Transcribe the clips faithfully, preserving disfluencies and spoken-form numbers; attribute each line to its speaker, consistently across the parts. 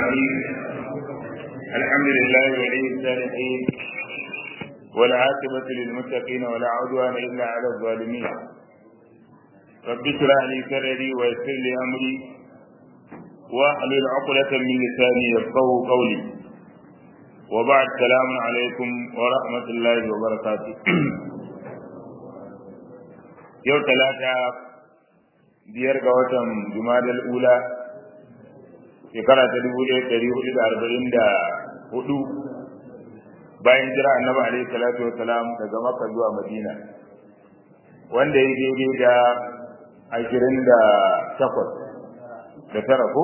Speaker 1: الرحيم الحمد لله ولي الصالحين والعاقبة للمتقين ولا عدوان إلا على الظالمين رب اشرح لي صدري ويسر لي أمري واحلل عقدة من لساني يفقهوا قولي وبعد السلام عليكم ورحمة الله وبركاته يوم ثلاثة biyar ga watan Jumadal Ula shekara ta dubu ɗaya ɗari hudu da arba'in da hudu bayan jira annabi alaihi salatu wassalam daga Makka zuwa Madina wanda ya daidai da ashirin da takwas da tara ko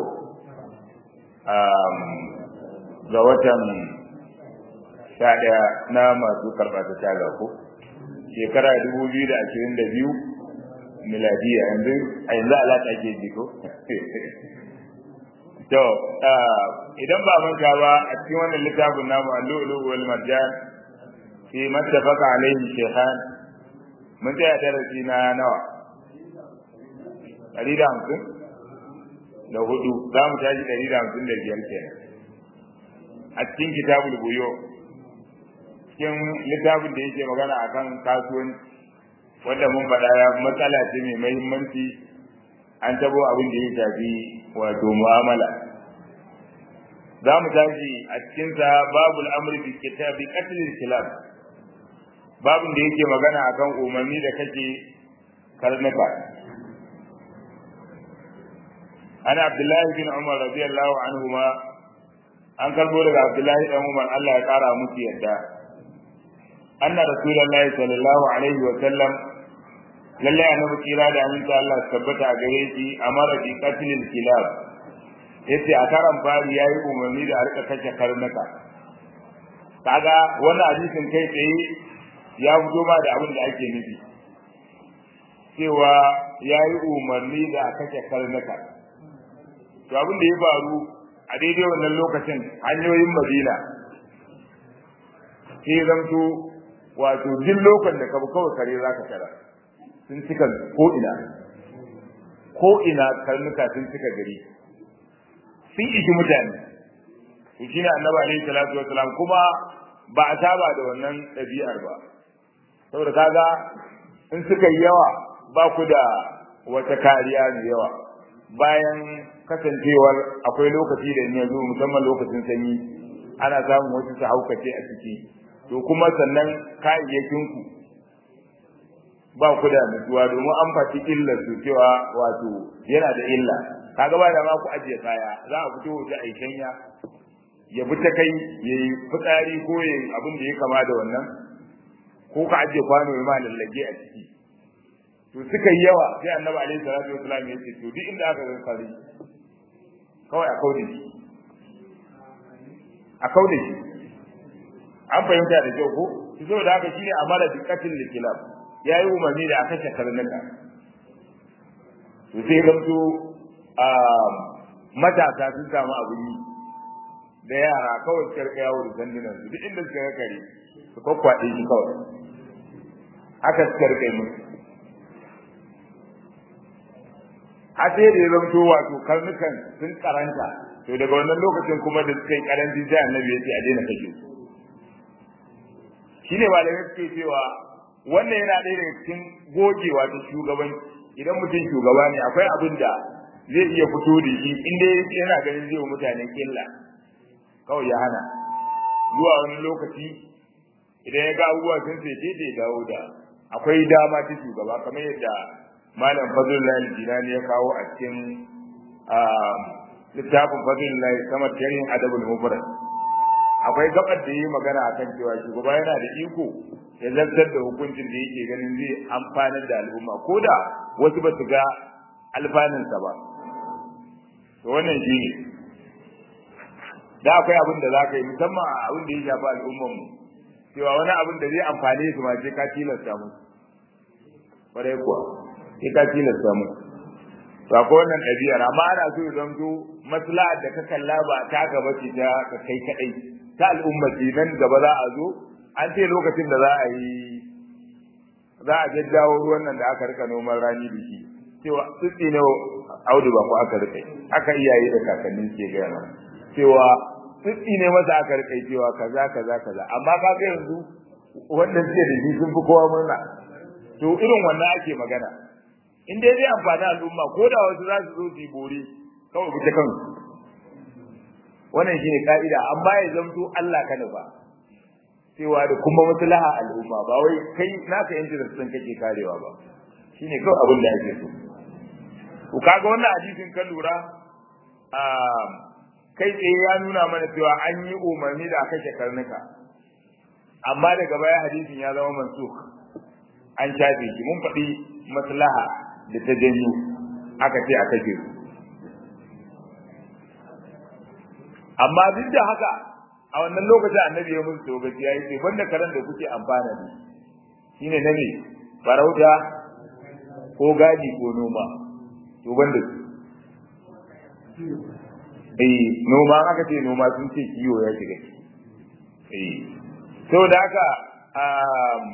Speaker 1: ga watan sha ɗaya na masu karɓa ta taga ko shekara dubu biyu da ashirin da biyu miladiya yanzu a yanzu alaƙa ke ji ko to idan ba manta ba a cikin wannan littafin namu al-lu'lu wal marjan fi mattafaqa alayhi shaykhan mun tsaya darasi na nawa ɗari da hamsin da hudu za mu tashi ɗari da hamsin da biyar kenan a cikin kitabul buyo cikin littafin da yake magana akan kasuwanci wanda mun faɗa ya matsala ce mai muhimmanci an tabo abin da ya shafi wato mu'amala za mu tashi a cikinsa babul amri bi kitabi qatlil kilab babun da yake magana akan umarni da kake karnuka ana abdullahi bin umar radiyallahu anhuma an karbo daga abdullahi dan umar Allah ya kara musu yadda anna rasulullahi sallallahu alaihi wa sallam lallai annabi kira da aminta Allah tabbata a gare shi amara bi qatlil kilab yace a karan fari yayi umarni da a rika kashe karnuka kaga wannan hadisin kai tsaye ya fito ba da abin da ake nufi cewa yayi umarni da a kashe karnuka to abin da ya faru a daidai wannan lokacin hanyoyin Madina sai zamto wato duk lokacin da ka bi kawai kare zaka tara sun cika ko ina ko ina karnuka sun cika gari sun ishi mutane to shine annabi alaihi salatu wasalam kuma ba a saba da wannan ɗabi'ar ba saboda kaga in suka yi yawa ba ku da wata kariya mai yawa bayan kasancewar akwai lokaci da in yanzu musamman lokacin sanyi ana samun wasu su haukace a ciki to kuma sannan kayayyakinku ba ku da nutsuwa domin an faɗi illar su cewa wato yana da illa kaga ba da ma ku ajiye kaya za a fito waje a kanya ya bi ta kai ya yi fitsari ko ya yi abin da ya kama da wannan ko ka ajiye kwano ya ma lallage a ciki to suka yi yawa sai annabi alaihi salatu wasallam ya ce to duk inda aka ga kare kawai a kaude shi a kaude shi an fahimta da kyau ko zo da haka shine amara bi qatil kilab ya yi umarni da aka shakar naka to sai gamsu a matasa sun samu abin yi da yara kawai suka rika yawo da sandunan su duk inda suka ga kare su kwakwaɗe shi kawai haka suka rika yi musu a sai da ya zamto wato karnukan sun karanta to daga wannan lokacin kuma da suka yi karanci sai annabi ya ce a daina kashe su shine malamai suke cewa wannan yana ɗaya daga cikin gogewa ta shugabanci idan mutum shugaba ne akwai abin da zai iya fito da shi in dai yana ganin zai wa mutane killa kawai ya hana zuwa wani lokaci idan ya ga abubuwa sun sai sai dawo da akwai dama ta shugaba kamar yadda malam Fadlullahi Jinani ya kawo a cikin littafin Fadlullahi kamar tarihin adabul mufrad akwai gabar da yi magana akan cewa shugaba yana da iko ya zartar da hukuncin da yake ganin zai amfanar da al'umma ko da wasu ba su ga alfanunsa ba to wannan shi ne da akwai abin da za ka yi musamman a abin da ya shafi al'ummanmu cewa wani abin da zai amfane su ma sai ka tilasta mu kwarai kuwa sai ka tilasta mu to akwai wannan ɗabi'ar amma ana so idan zo maslahar da ka kalla ba ta gaba ce ta ka kai kaɗai ta al'umma ce nan gaba za a zo an ce lokacin da za a yi za a jajjawo ruwan nan da aka rika noman rani da shi cewa tsitsi ne audu ba ku aka rika aka iyaye da kakannin ke gaya mana cewa tsitsi ne masa aka rika cewa kaza kaza kaza amma kaga yanzu wanda suke da shi sun fi kowa murna to irin wannan ake magana in dai zai amfani al'umma ko da wasu za su zo su yi bore kawai bi ta kansu wannan shine ka'ida amma ya zamto Allah ka nufa cewa da kuma maslaha al'umma ba wai kai naka interest din kake karewa ba shine kawai abin da ake so to kaga wannan hadisin kan lura a kai tsaye ya nuna mana cewa an yi umarni da aka karnuka amma daga baya hadisin ya zama mansukh an shafe shi mun faɗi maslaha da ta janyo aka ce aka ce amma duk da haka a wannan lokacin annabi ya musu togaci ya yi ce banda karan da kuke amfana da shine na ne farauta ko gadi ko noma to banda su eh noma aka ce noma sun ce kiwo ya shiga eh to da haka um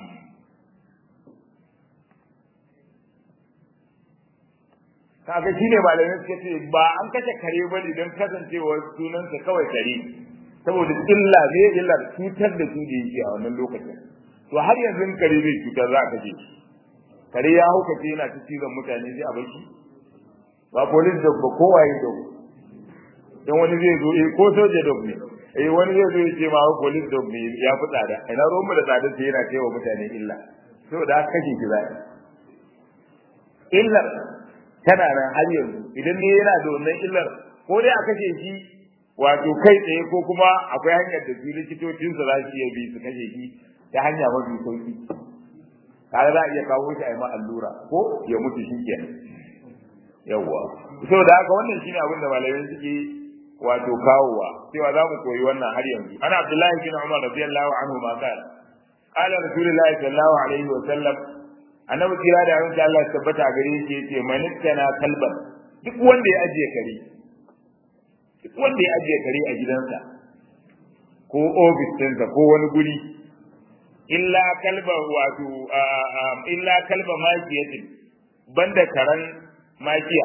Speaker 1: kaga shine malamai suka ce ba an kace kare bane dan kasancewar sunansa kawai kare saboda illa ne illa cutar da su da yake a wannan lokacin to har yanzu kare bai cutar za ka je kare ya hauka ce yana ta cizon mutane sai a baki ba police dog ba kowaye dog dan wani zai zo eh ko soja dog ne eh wani zai zo ya ce ma police dog ne ya fi tsada ina ruwan mu da tsada sai yana cewa mutane illa saboda haka kake ki zai illar tana nan har yanzu idan ne yana da wannan illar ko dai a kashe shi wato kai tsaye ko kuma akwai hanyar da likitocin sa za su iya bi su kashe shi ta hanya mafi sauki kaga za a iya kawo shi a yi ma allura ko ya mutu shi kenan yawwa saboda haka wannan shine abin da malamai suke wato kawowa cewa za mu koyi wannan har yanzu ana Abdullahi bin Umar radiyallahu anhu ma kana qala rasulullahi sallallahu alaihi wa sallam annabi kira da yanzu Allah ya tabbata gare shi yace manittana kalban duk wanda ya ajiye kare duk wanda ya ajiye kare a gidansa ko office ɗinsa ko wani guri illa kalba wato illa kalba makiyatin banda karan makiya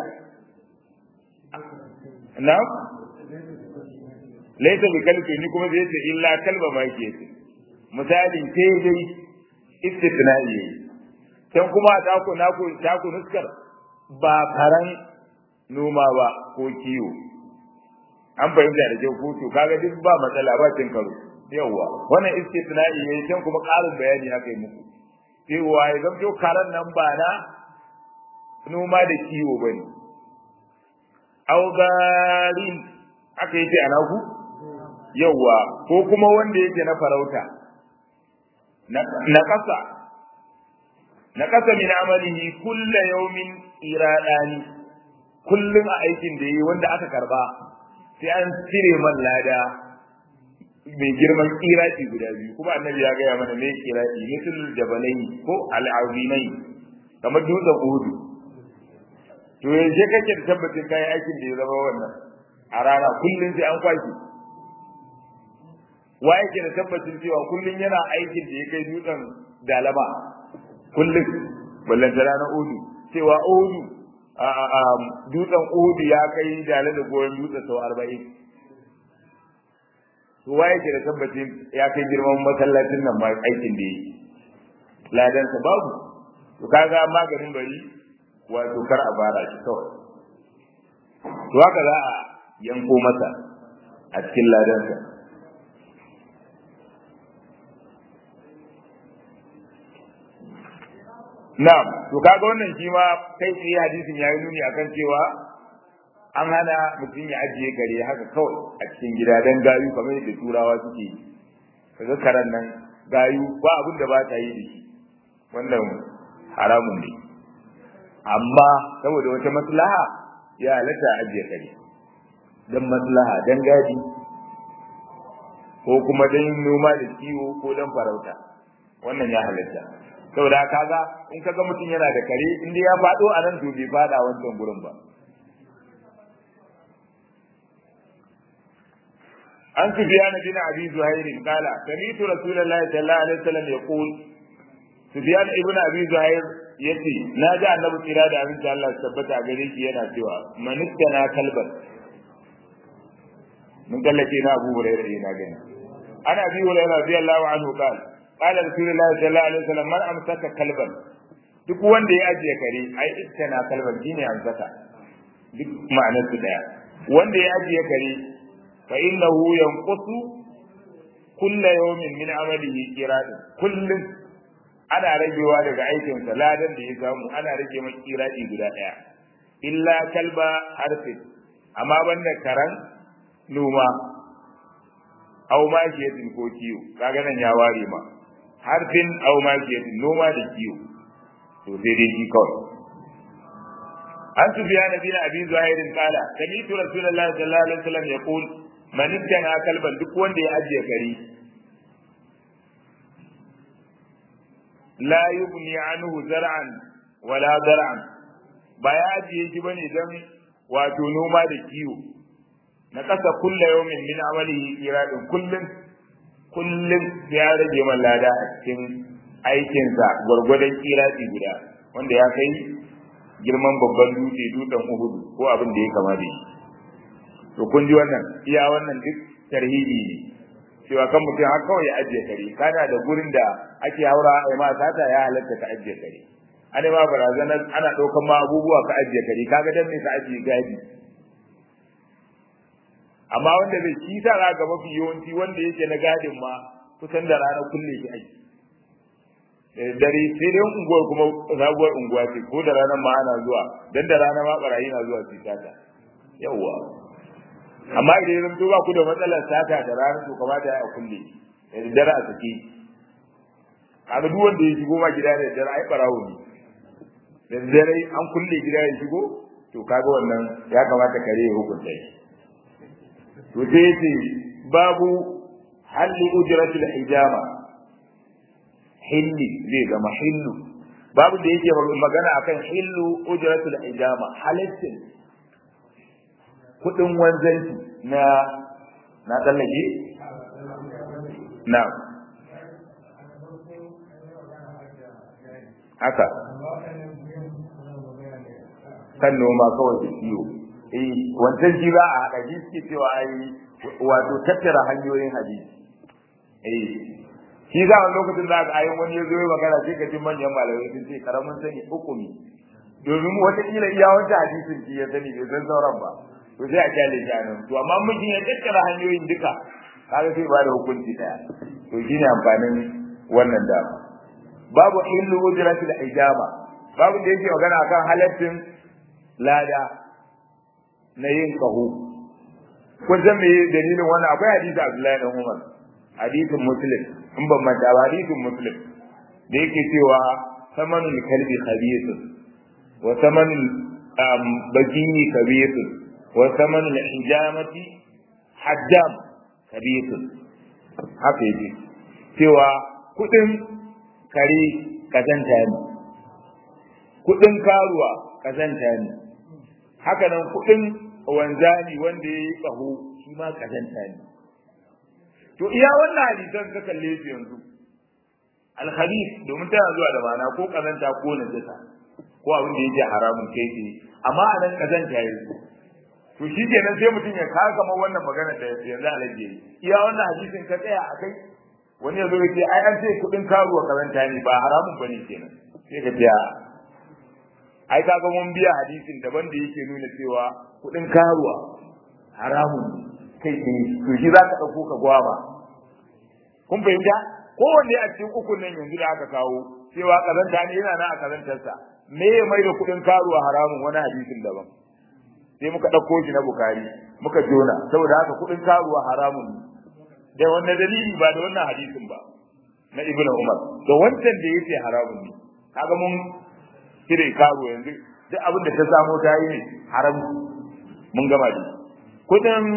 Speaker 1: na laita bi kalbi ni kuma zai ce illa kalba makiyatin misali sai dai istithna'i can kuma ta ku na ku ta ku nuskar ba karan noma ba ko kiwo an fahimta da kyau ko to kaga duk ba matsala ba cin karo yawa wannan istithna'i ne can kuma ƙarin bayani aka yi muku cewa ya zamto karan nan ba na noma da kiwo bane augarin aka yi ce ana ku yawa ko kuma wanda yake na farauta na kasa na kasa min amalihi kullu yawmin iradani kullun a aikin da yi wanda aka karba sai an cire man lada mai girman kirati guda biyu kuma annabi ya gaya mana me kirati misal jabalai ko al-azimai kamar dutsen Uhud to yanzu kake da tabbacin kai aikin da ya zama wannan a rana kullun sai an kwashi wa yake da tabbacin cewa kullun yana aikin da ya kai dutsen dalaba kullum ballan da ranar udu cewa udu a a dutsen udu ya kai dala da goyen dutsen sau arba'in to waye ke da tabbacin ya kai girman masallacin nan ma aikin da yi ladan sa babu to kaga maganin bari wato kar a fara shi kawai to haka za a yanko masa a cikin ladan sa na'am to kaga wannan shi ma kai tsaye hadisin yayi nuni akan cewa an hana mutum ya ajiye gare haka kawai a cikin gida dan gayu kamar yadda turawa suke yi kaga karan nan gayu ba abin da ba ta yi da shi wannan haramun ne amma saboda wata maslaha ya halatta ajiye kare dan maslaha dan gadi ko kuma dan noma da kiwo ko dan farauta wannan ya halatta saboda kaga in kaga mutum yana da kare inda ya fado a nan to bai fada wancan gurin ba an Sufyan bin Abi Zuhair kala sami'tu Rasulullahi sallallahu alaihi wasallam yaqul Sufyan ibn Abi Zuhair yace naji Annabi kira da abin da Allah tabbata gare shi yana cewa manittana kalban mun kallake na Abu Hurairah ina gani ana Abi Hurairah radiyallahu anhu qala qala Rasulullahi sallallahu alaihi wasallam man amsaka kalban duk wanda ya ajiye kare ai ittana kalban shine amsaka duk ma'anar su daya wanda ya ajiye kare fa innahu yanqusu kullu yawmin min amalihi qira'at kullun ana ragewa daga aikin sa ladan da ya samu ana rage masa qira'ati guda daya illa kalba harfi amma banda karan noma aw ma kiyatin ko kiyo kaga nan ya ware ma harfin aw ma kiyatin noma da kiyo to sai dai shi kawai an sufyan bin abi zuhair kala sami'tu rasulullahi sallallahu alaihi wasallam yaqul man ittana kalban duk wanda ya ajiye kare la yughni anhu zar'an wala zar'an ba ya ajiye shi bane dan wato noma da kiwo na kasa kullu yawmin min amalihi iradin kullun kullun ya rage man lada a cikin aikin sa gurgurdan iradi guda wanda ya kai girman babban dutse dutsen Uhud ko abin da ya kama da shi to kun ji wannan iya wannan duk tarhibi ne cewa kan mutum har kawai ya ajiye kare kana da gurin da ake haura ai ma sata ya halatta ka ajiye kare ana ma barazanar ana daukan ma abubuwa ka ajiye kare kaga dan me ka ajiye gadi amma wanda zai ci ta ga mafi yawanci wanda yake na gadin ma kusan da rana kulle shi aiki dare sai dai unguwar kuma sabuwar unguwa ce ko da ranar ma ana zuwa dan da rana ma barayi na zuwa su sata yawa amma idan zan to ba ku da matsalar sata da rana to kamata ya kulle da dare a sake kaga duk wanda ya shigo ma gida da dare ai barawo ne da dare an kulle gida ya shigo to kaga wannan ya kamata kare ya hukunta shi to sai ce babu halli ujratul hijama hilli zai zama hillu babu da yake magana akan hillu ujratul hijama halaccin kudin wanzanci na na tsallake na haka kan noma kawai da kiwo eh wancan shi ba a haɗa shi suke cewa ai wato tattara hanyoyin hadisi eh shi za a lokacin da aka ayin wani ya zo ya magana sai ka ji manyan malamai sun ce karamin sani hukumi domin wata kila iya wancan hadisin shi ya sani bai san sauran ba to sai a kyale shi anan to amma mutum ya tattara hanyoyin duka kaga sai ba da hukunci daya to shine amfanin wannan dama babu illu ujratil ijaba babu da yake magana akan halaccin lada na yin kaho kun san me dalilin wannan akwai hadisi Abdullahi dan Umar hadisin Muslim in ban manta ba hadisin Muslim da yake cewa samanul kalbi khabith wa samanul bajini khabith wa samanul hijamati haddam khabith haka yake cewa kudin kare kazanta ne kudin karuwa kazanta ne haka nan kudin wanzani wanda yayi tsaho shi ma kazanta ne to iya wannan hadisan ka kalle su yanzu al-hadith domin tana zuwa da ma'ana ko kazanta ko najasa ko abin da yake haramun kai ce amma anan kazanta yake to shi kenan sai mutum ya kaga kamar wannan magana da yanzu alaje iya wannan hadisin ka tsaya akai wani yazo yake ai an ce kudin karuwa kazanta ne ba haramun bane kenan sai ka ce ai kaga mun biya hadisin daban da yake nuna cewa kudin karuwa haramun kai ne to shi zaka dauko ka gwaba kun fahimta kowanne a cikin ukun nan yanzu da aka kawo cewa kazanta ne yana nan a kazantarsa me ya mai da kudin karuwa haramun wani hadisin daban sai muka dauko shi na Bukhari muka jona saboda haka kudin karuwa haramun ne da wannan dalili ba da wannan hadisin ba na Ibn Umar to wancan da yake haramun ne kaga mun kire karuwa yanzu duk abin da ta samu ta yi ne haram mun gama da kudin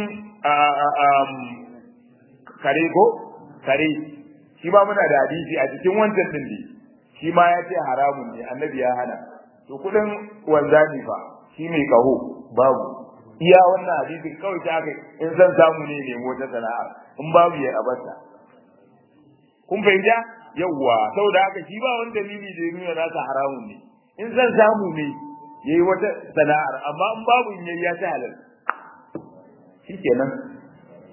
Speaker 1: kare ko kare shi ba muna da hadisi a cikin wancan din ne shi ma ya ce haramun ne annabi ya hana to kudin wanzani fa shi mai kaho babu iya wannan hadisin kawai ta kai in zan samu ne ne mota sana'a in babu ya abarta kun fahimta yawa saboda haka shi ba wani dalili da ya nuna nasa haramun ne in zan samu ne yayi wata sana'ar amma in babu in yayi ya ta halal shikenan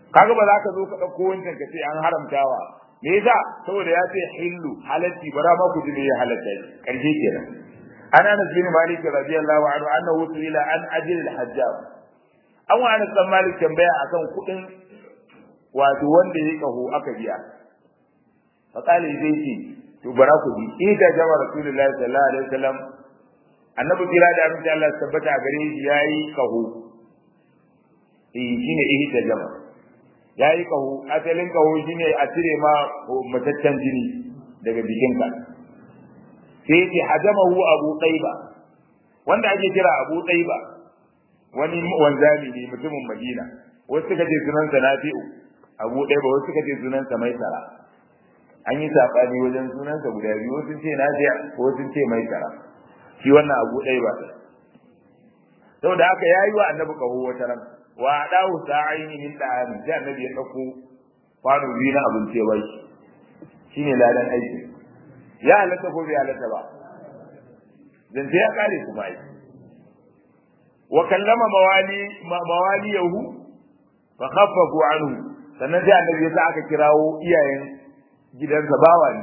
Speaker 1: kaga ba za ka zo ka dauko wancan ka ce an haramtawa me yasa saboda ya ce hillu halatti bara ma ku ji me ya halatta karshe kenan ana Anas bin Malik radiyallahu anhu annahu ila an ajil al-hajjab an wa Anas bin Malik tambaya akan kudin wato wanda ya kaho aka biya fa kale zai ce to bara ku ji ida jama rasulullahi sallallahu alaihi wasallam annabi kira da abin da Allah tabbata gare shi yayi kaho eh shine ihda jama yayi kaho asalin kaho shine a cire ma mataccen jini daga jikinka sai ce hajamahu Abu Taiba wanda ake kira Abu Taiba wani wanzami ne mutumin Madina wasu suka ce sunan sa Nafi'u Abu Taiba wasu suka ce sunan sa Maisara an yi sabani wajen sunan sa guda biyu wasu ce Nafi'a ko wasu ce Maisara shi wannan Abu Taiba saboda haka yayi wa annabi kaho wata ran wa dawo sa'aini min da'ani sai annabi ya dauko kwano biyu na abinci ya bai shine ladan aiki ya halatta ko bai halatta ba dan sai ya kare su bai wa kallama mawali mawaliyahu fa khaffafu anhu sannan sai annabi ya sa aka kirawo iyayen gidansa bawa ne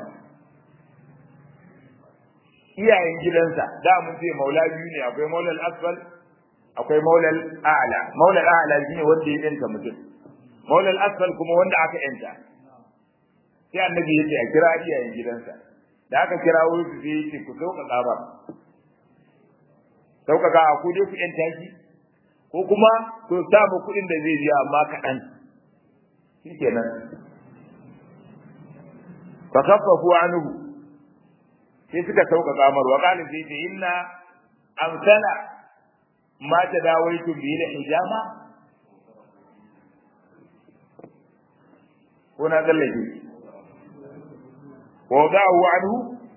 Speaker 1: iyayen gidansa da mun ce maula biyu ne akwai maula al-asfal akwai maula al-a'la maula al-a'la shine wanda ya danta mutum maula al-asfal kuma wanda aka yanta sai annabi ya ce a kira iyayen gidansa da aka kirawo su sai yake ku sauƙaƙa ba sauƙaƙa ku dai ku yanta shi ko kuma ku samu kuɗin da zai biya amma kaɗan shikenan fa khaffafu anhu sai suka sauƙaƙa mar wa qala sai ce inna amsala ma tadawaitu bi da hijama kuna dallake wa da'u anhu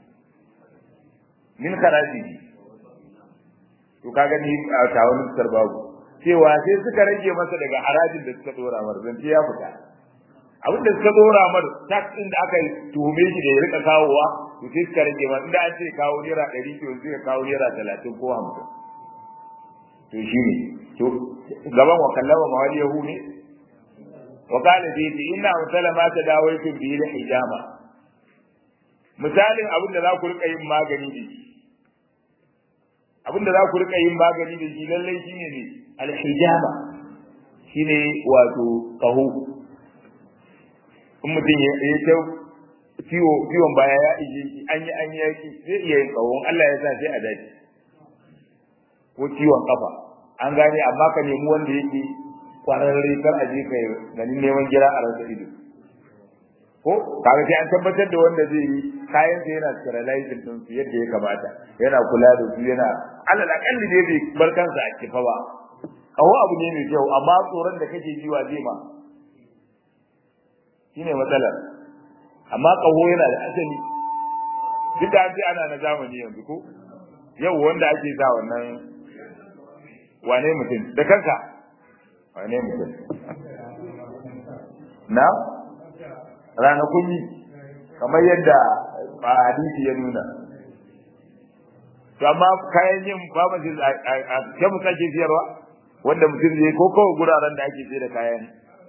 Speaker 1: min kharaji to kaga ni a tawon sarbabu cewa sai suka rage masa daga harajin da suka dora mar zan ya fita abin da suka dora mar tax din da aka tuhume shi da ya rika kawowa to sai suka rage masa inda an ce kawo naira ɗari to sai ka kawo naira talatin ko hamsin to shine to gaban wa kallama mawaliyahu ne wa kana bi inna musalama ta dawaitu bi da hijama misalin abin da za ku rika yin magani da shi abin da za ku rika yin magani da shi lallai shine ne alhijama shine wato kaho in mutum ya ce ciwo ciwon baya ya ije shi an yi an yi yaki zai iya yin kaho Allah ya sa sai a dace ko ciwon kafa an gane amma ka nemi wanda yake kwararre kar a je kai ganin neman gira a rasa ido ko kaga sai an tabbatar da wanda zai yi kayan sa yana sterilizing din su yadda ya kamata yana kula da su yana alal akalli dai bai bar kansa a kifa ba kawo abu ne mai kyau amma tsoron da kake jiwa zai ma shine matsalar amma kawo yana da asali duk da sai ana na zamani yanzu ko yau wanda ake sa wannan wane mutum da kanka wane mutum na ranakun yi kamar yadda a hadisi ya nuna to amma kayan yin pharmacy a kemu sake siyarwa wanda mutum zai ko kawai guraren da ake sayar da kayan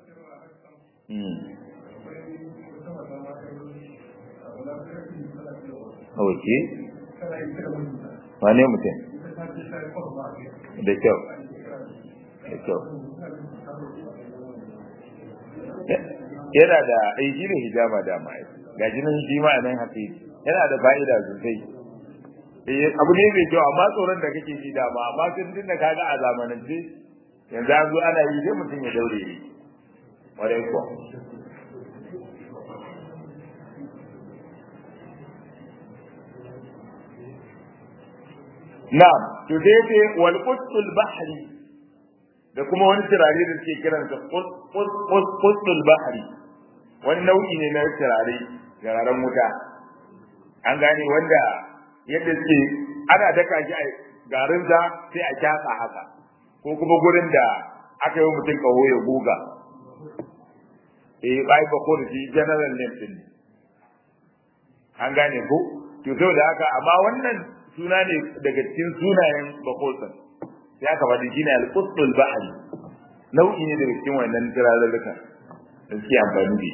Speaker 1: ok wane mutum da kyau da kyau yana da aiki da hijama da mai ga jinin shi ma nan hafi yana da fa'ida sosai eh abu ne mai kyau amma tsoron da kake ji da ba amma tun din da kaga a zamanance yanzu an zo ana yi sai mutum ya daure ne warai ko na'am to dai dai wal quttul bahri da kuma wani turare da suke kiransa quttul bahri wani nau'i ne na turare turaren wuta an gane wanda yadda suke ana daka shi a garin sa sai a kyasa haka ko kuma gurin da aka yi mutum kaho ya guga eh bai ba ko da shi general name din an gane ko to saboda haka amma wannan suna ne daga cikin sunayen bakosan ya ka faɗi shine al-qutbul bahri nau'i ne daga cikin wannan turarurrukan da suke amfani da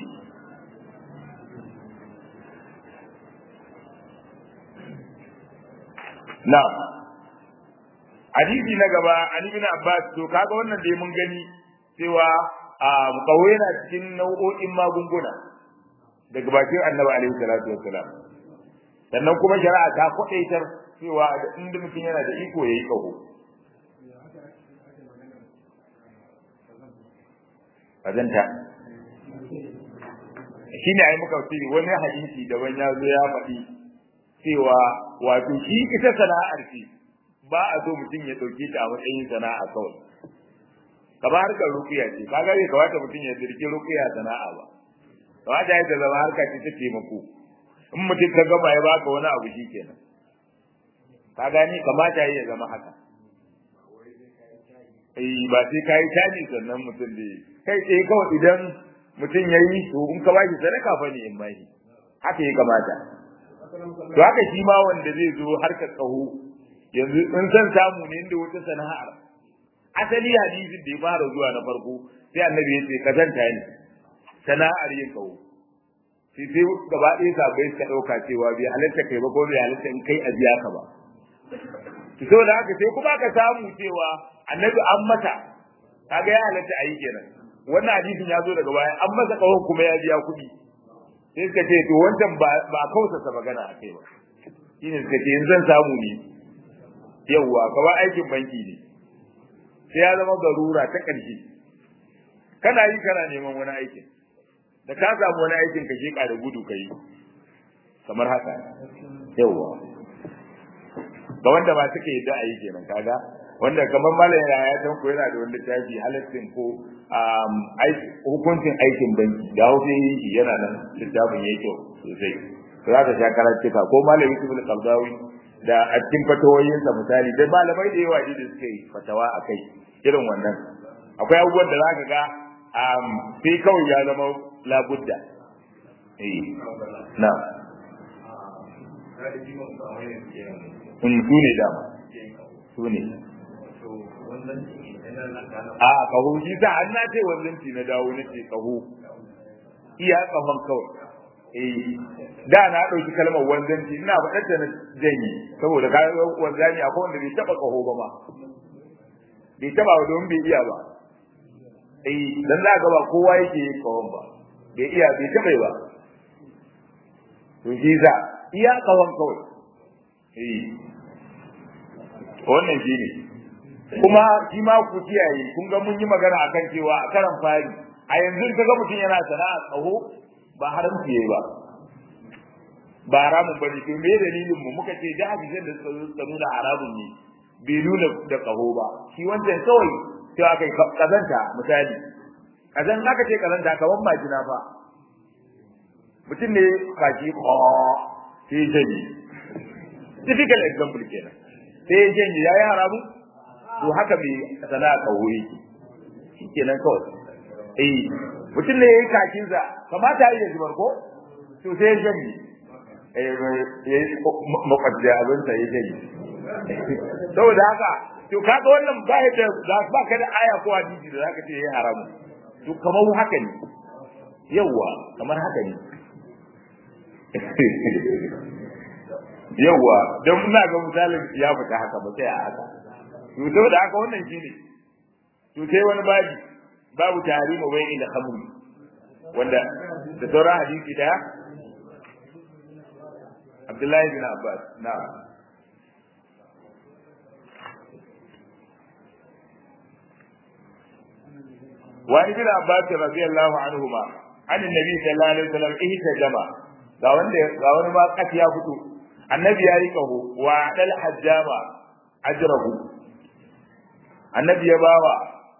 Speaker 1: na hadisi na gaba Ali bin Abbas to kaga wannan dai mun gani cewa a kawo yana cikin nau'o'in magunguna daga bakin Annabi alaihi salatu wassalam sannan kuma shari'a ta kwadaitar cewa inda mutum yana da iko yayi kaho azanta shine ai muka ce wani hadisi da wani ya zo ya faɗi cewa wato shi ita sana'ar ce ba a so mutum ya dauke ta a matsayin sana'a kawai kamar harkar ruqiya ce kaga bai kawata mutum ya dirki ruqiya sana'a ba kawata ya zama harka ce ta taimako in mutum ka gaba ya baka wani abu shikenan ka gani kamata ya zama haka eh ba sai kai tani sannan mutum da kai sai kawai idan mutum yayi to in ka bashi sadaka fa ne in bai haka ya kamata to haka shi ma wanda zai zo harkar kaho yanzu in san samu ne inda wata sana'ar asali hadisin da ya fara zuwa na farko sai annabi ya ce kazanta ne sana'ar yin kaho sai sai gaba ɗaya sabai suka ɗauka cewa bai halatta kai ba ko bai halatta in kai a biya ka ba to saboda haka sai kuma ka samu cewa annabi an mata kaga ya halatta a yi kenan wannan hadisin ya zo daga baya an masa kawon kuma ya biya kuɗi sai suka ce to wancan ba ba kausasa magana a kai ba shine suka ce in zan samu ne yawwa kamar aikin banki ne sai ya zama garura ta ƙarshe kana yi kana neman wani aikin da ka samu wani aikin ka sheka da gudu ka yi kamar haka yawwa ga wanda ba suka yi da ayi kenan kaga wanda kamar malam ya san ko yana da wanda tafi halaccin ko hukuncin aikin banki da hausa yi yana nan littafin yake sosai za ka sha karantuka ko malam Yusuf al-Qardawi da a cikin fatawoyinsa misali dai malamai da yawa da suka yi fatawa akai irin wannan akwai abubuwan da zaka ga sai kawai ya zama labudda eh na in su ne dama su ne a kaho shi sa an na ce wannan ci na dawo na ce kaho iya kahon kawai eh da na dauki kalmar wanzanci ina faɗar da na janyi saboda ka wanzani akwai wanda bai taba kaho ba ma bai taba ba don bai iya ba eh dan za ga ba kowa yake yin kahon ba bai iya bai taba ba to shi za iya kahon kawai eh wannan shi ne kuma shi ma ku kiyaye kun ga mun yi magana akan cewa a karan fari a yanzu kaga mutum yana sana'a kaho ba haramci yayi ba ba haramun bane to me dalilin mu muka ce da hadisin da suka nuna haramun ne bai nuna da kaho ba shi wancan kawai sai aka yi kazanta misali kazan aka ce kazanta kaman majina fa mutum ne kaji ko sai jani typical example kenan sai jani yayi haramu to haka bai sana'a kaho yake shikenan kawai eh mutum ne yayi kakin sa kamata yayi da zubar ko to sai jani eh yayi makadda abin sa yayi jani saboda haka to kaga wannan ba ya da ba ka da aya ko hadisi da zaka ce yayi haramu to kamar haka ne yawa kamar haka ne yawa dan ina ga misalin ya fita haka ba sai a haka to saboda haka wannan shine to sai wani babi babu tahrimu bai'i da khamri wanda da sauran hadisi daya Abdullahi bin Abbas na'am wa ibn Abbas radiyallahu anhuma an annabi sallallahu alaihi wasallam ihtajama ga wanda ga wani ma kafi ya fito annabi ya rika hu wa dal hajjama ajrahu annabi ya bawa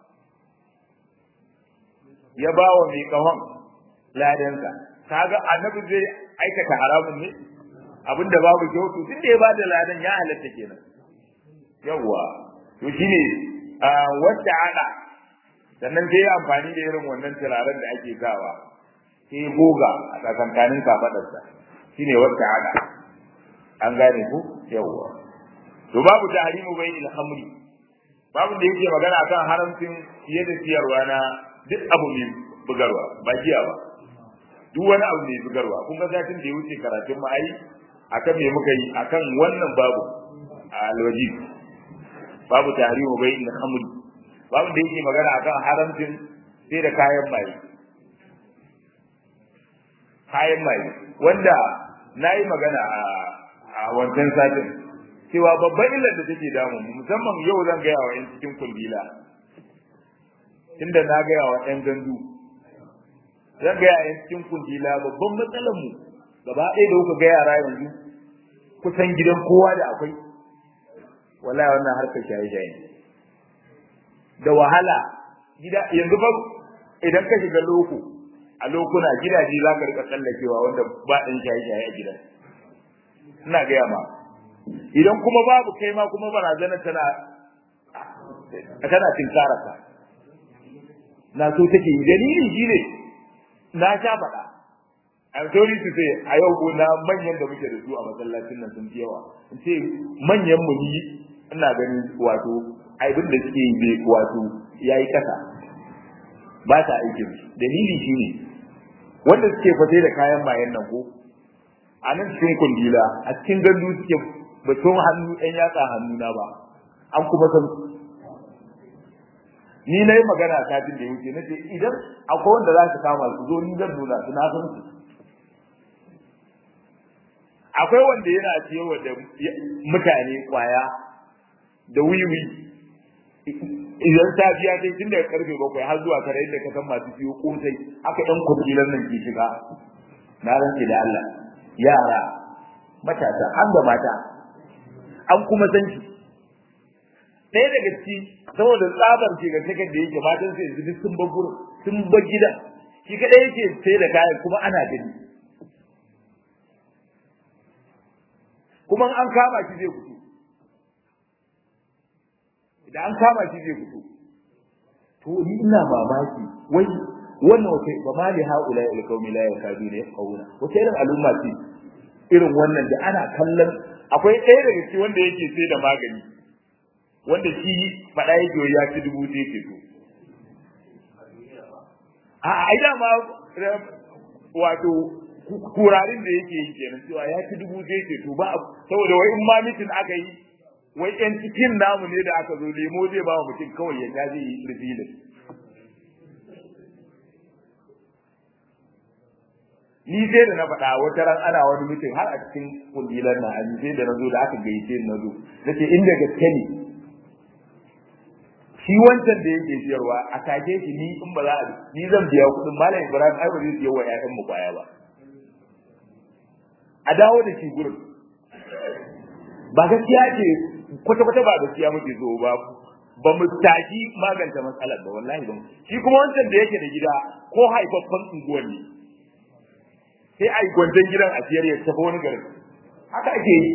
Speaker 1: ya bawa mai kahon ladansa kaga annabi zai aikata haramun ne abinda babu kyau to tunda ya bada ladan ya halatta kenan yawa to shine wanda ana sannan sai ya amfani da irin wannan turaren da ake gawa sai goga a tsakankanin kafadarsa shine wanda ana an gane ku yawa to babu tahrimu bai'il khamri babu da yake magana akan haramcin fiye da siyarwa na duk abu bugarwa ba giya ba duk wani abu ne bugarwa kun ga satin da ya wuce karatun mu ai akan me muka yi akan wannan babu alwajib babu tahrimu bayin al-khamr babu da yake magana akan haramcin sai da kayan mai kayan mai wanda nayi magana a a wancan satin cewa babban illar da take damu musamman yau zan ga yawa yan cikin kullila inda na ga yawa yan gandu zan ga yawa yan cikin kullila babban matsalar mu gaba ɗaya da kuka ga yara yanzu kusan gidan kowa da akwai wallahi wannan harkar shaye-shaye da wahala gida yanzu ba idan ka shiga loko a lokuna gidaje za ka rika tsallakewa wanda ba ɗan shaye-shaye a gidan ina gaya ma idan kuma babu kai ma kuma barazanar tana tana tinkararka na so take yi dalili shi ne na sha faɗa I'm sorry to say a yau na manyan da muke da su a masallacin nan sun fi yawa in ce manyan mu ni ina ganin wato abin da suke yi bai wato yayi kasa ba ta aikin dalili shi ne wanda suke fate da kayan mayan nan ko a nan cikin kundila a cikin gandu suke batun hannu ɗan yatsa hannu na ba an kuma san ni na yi magana satin da ya wuce na ce idan akwai wanda za su kama su zo ni zan nuna su na san su akwai wanda yana ciyewa da mutane kwaya da wiwi idan safiya sai tun daga karfe bakwai har zuwa tare da ka san masu siyo kosai aka ɗan kungilan nan ke shiga na rantse da Allah yara matasa har da mata an kuma san shi ɗaya daga ciki saboda tsabar ce ga takar da yake matan sai yanzu duk sun bar gurin sun bar gidan shi kadai yake sai da kayan kuma ana gani kuma an kama shi zai fito idan an kama shi zai fito to ni ina mamaki wai wannan wata ba ma li haula il qaumi la yakaduna yaqawuna wata irin al'umma ce irin wannan da ana kallon akwai ɗaya daga cikin wanda yake sai da magani wanda shi fada yake ya ci dubu sai ke to a ai da ma wato kurarin da yake yi kenan cewa ya ci dubu sai ke to ba saboda wai in ma mitin aka yi wai ɗan cikin namu ne da aka zo lemo zai ba mutum kawai ya tafi refilin ni sai da na faɗa wata ran ana wani mutum har a cikin kungilan na an sai da na zo da aka gaice na zo nace inda gaske ne shi wancan da yake siyarwa a take shi ni in ba za a ni zan biya kuɗin malam Ibrahim ai ba zai siya wa ƴaƴan mu kwaya ba a dawo da shi gurin ba gaskiya ce kwata kwata ba gaskiya muke zo ba ba mu taki magance matsalar ba wallahi ba shi kuma wancan da yake da gida ko haifaffen unguwar ne sai ai gwandan gidan a siyar ya tafi wani garin haka ake yi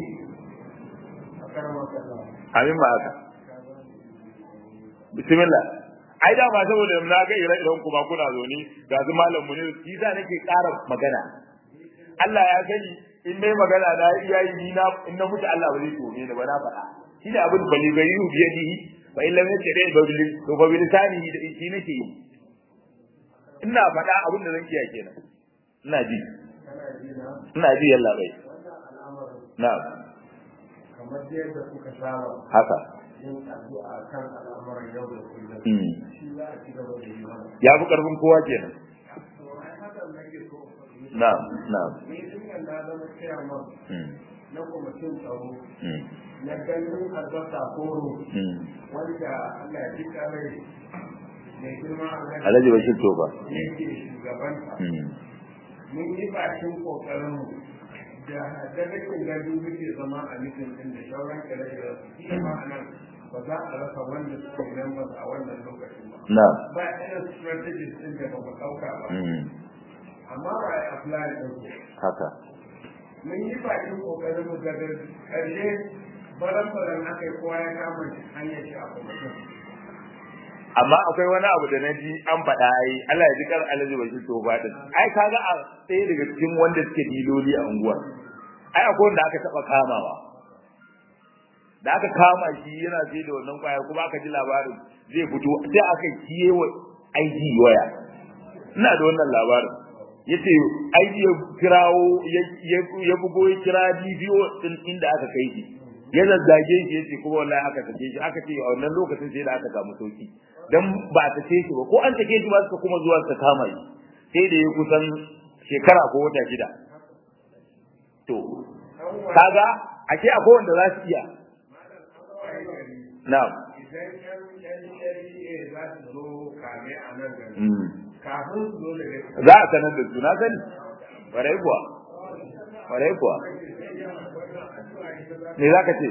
Speaker 1: amin ma haka bismillah ai da ma saboda na ga ire-iren kuma kuna zo ni ga su malam mu ne shi za nake ƙara magana Allah ya sani in dai magana na iyayi ni na in na mutu Allah ba zai tone ni ba na faɗa shi da abin bali gari hu biyadihi fa illa ma tare da bilin to fa bilisani da shi nake yi ina faɗa abin da zan kiyaye kenan ina ji ina ji yalla bai na'am
Speaker 2: kamar yadda kuka saba
Speaker 1: haka
Speaker 2: yin addu'a kan al'amuran yau da kullum shi za a ci gaba da yi mana
Speaker 1: ya fi karfin kowa kenan
Speaker 2: to ai hakan nake so
Speaker 1: na'am na'am
Speaker 2: ni din kan na zama chairman na kwamitin tsaro na ganin albasa koro wanda Allah ya ji kare mai girma
Speaker 1: Alhaji Bashir Toba
Speaker 2: yake shugabanta mun yi bakin kokarin mu da dagacin gado muke zama a mitin din da shauran kare-kare su ma'anar ba za a rasa wanda suke members a wannan lokacin ba.
Speaker 1: Na.
Speaker 2: Ba irin strategies din da ba mu ɗauka ba. Amma ba a apply ɗin ku.
Speaker 1: Haka.
Speaker 2: Mun yi bakin kokarin mu daga ƙarshe baran-baran aka yi kowa ya kama hanyar shi a kwamitin.
Speaker 1: Amma akwai wani abu da na ji an faɗa ai Allah ya ji kar Alhaji Bashir Toba din. Ai kaga a tsaye daga cikin wanda suke diloli a unguwar. Ai akwai wanda aka taɓa kamawa. Da aka kama shi yana sai da wannan kwaya kuma aka ji labarin zai fito sai aka kiye wa I G waya ina da wannan labarin yace ai ya kirawo ya bugo ya kira bidiyo din inda aka kai shi ya zazzage shi yace kuma wallahi aka take shi aka ce a wannan lokacin sai da aka samu sauki dan ba ta ce shi ba ko an take shi ba suka kuma zuwa su kama shi sai da ya kusan shekara ko wata shida to kaga ake akwai wanda za su iya na'am
Speaker 2: idan yan yan shari'a za su zo kame a nan gari kafin su zo da
Speaker 1: za a sanar da su na sani ƙwarai kuwa ƙwarai kuwa me za ka ce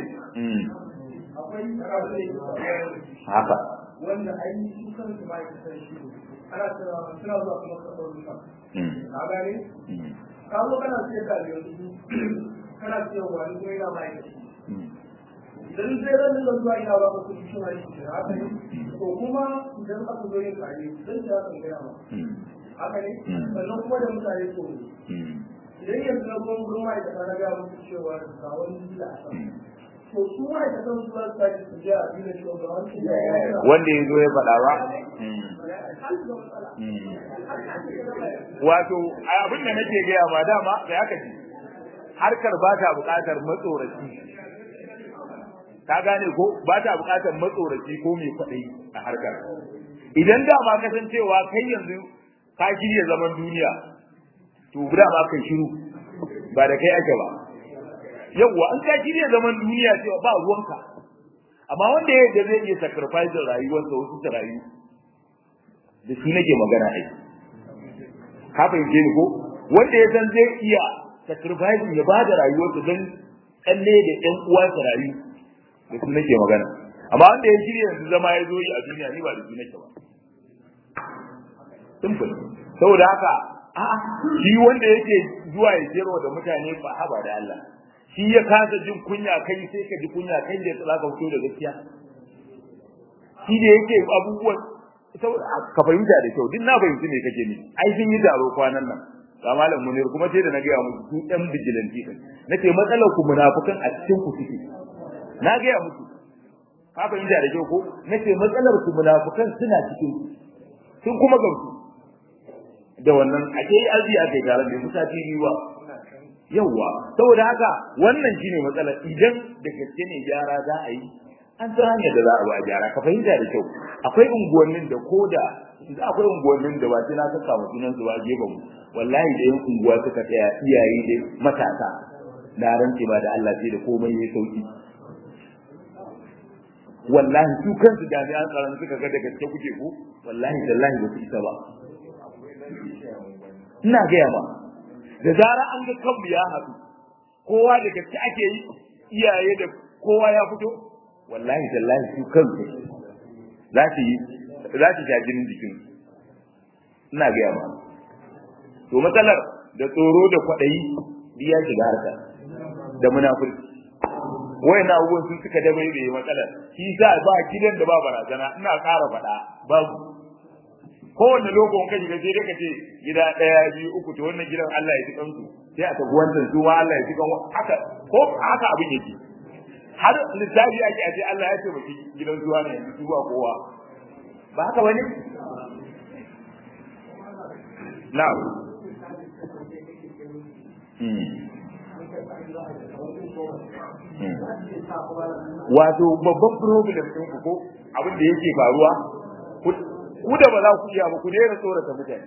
Speaker 1: haka
Speaker 3: wanda ainihin su kansu ba ya san shi ana suna zuwa kuma kasar rufa a gane ka zo kana siyar da yanzu kana siyar wani ko yana ba ya idan zai zan dinga zuwa ina ba ka kudi shi wani shi haka ne to kuma idan aka zo yin kare zan ta kan gaya ma haka ne sannan kuma da mutane so idan yanzu na kuma gurin ma'aikata na gaya musu cewa ga wani jila a sama to su ma'aikatan su za su tashi su je a jila shi ga wani
Speaker 1: wanda ya zo ya faɗa ba wato abin da nake gaya ma dama da ya kaci harkar ba ta buƙatar matsoraci ka gane ko ba ta buƙatar matsoraci ko mai kwaɗayi a harkar idan dama kasancewa kai yanzu ka shirya zaman duniya to da ba kai shiru ba da kai ake ba yawwa an ka shirya zaman duniya cewa ba ruwanka amma wanda ya da zai iya sacrifice rayuwarsa wasu ta rayu da shi nake magana ai ka fahimce ni ko wanda ya san zai iya sacrifice ya ba da rayuwarsa don kalle da ƴan uwansa rayu da su nake magana amma wanda ya shirya yanzu zama ya zo yi a duniya ni ba da su nake ba simple saboda haka a'a shi wanda yake zuwa ya jero da mutane ba haba da Allah shi ya kasa jin kunya kai sai ka ji kunya kai da za ka fito da gaskiya shi da yake abubuwan ka fahimta da kyau duk na fahimci me kake ni ai sun yi taro kwanan nan ga malam Munir kuma sai da na ga musu su ɗan vigilante din nace matsalar ku munafikan a cikin ku suke na ga musu ka fahimta da kyau ko nace matsalar ku munafikan suna cikin ku sun kuma gamsu da wannan ake yi azi a kai tare da mutaci biwa yawa saboda haka wannan shine matsalar idan da gaske ne gyara za a yi an san hanyar da za a ba gyara ka fahimta da kyau akwai unguwannin da koda za akwai unguwannin da ba sai na saka mu sunan su ba gefen mu wallahi da yan unguwa suka tsaya iyaye da matasa da ranci ba da Allah sai da komai yayi sauki wallahi su kansu jami'an tsaron suka ga da gaske kuke ku wallahi wallahi ba su isa ba ina gaya ba da zara an ga kanmu ya haɗu kowa da gaske ake yi iyaye da kowa ya fito wallahi tallahi su kansu za su yi za su ja jinin jikin ina gaya ba to matsalar da tsoro da kwaɗayi biya shiga harka da munafurci wayan abubuwan sun suka da bai matsalar shi sa ba gidan da ba barazana ina ƙara faɗa babu kowanne lokacin kaji ga sai ka ce gida ɗaya biyu uku to wannan gidan Allah ya tukan su sai a tafi wannan su ma Allah ya tukan haka ko haka abin yake har lissafi ake a ce Allah ya ce baki gidan zuwa ne yanzu ba kowa ba haka bane na'am wato babban problem ɗin ku ko abin da yake faruwa ku da ba za ku iya ba ku daina tsorata mutane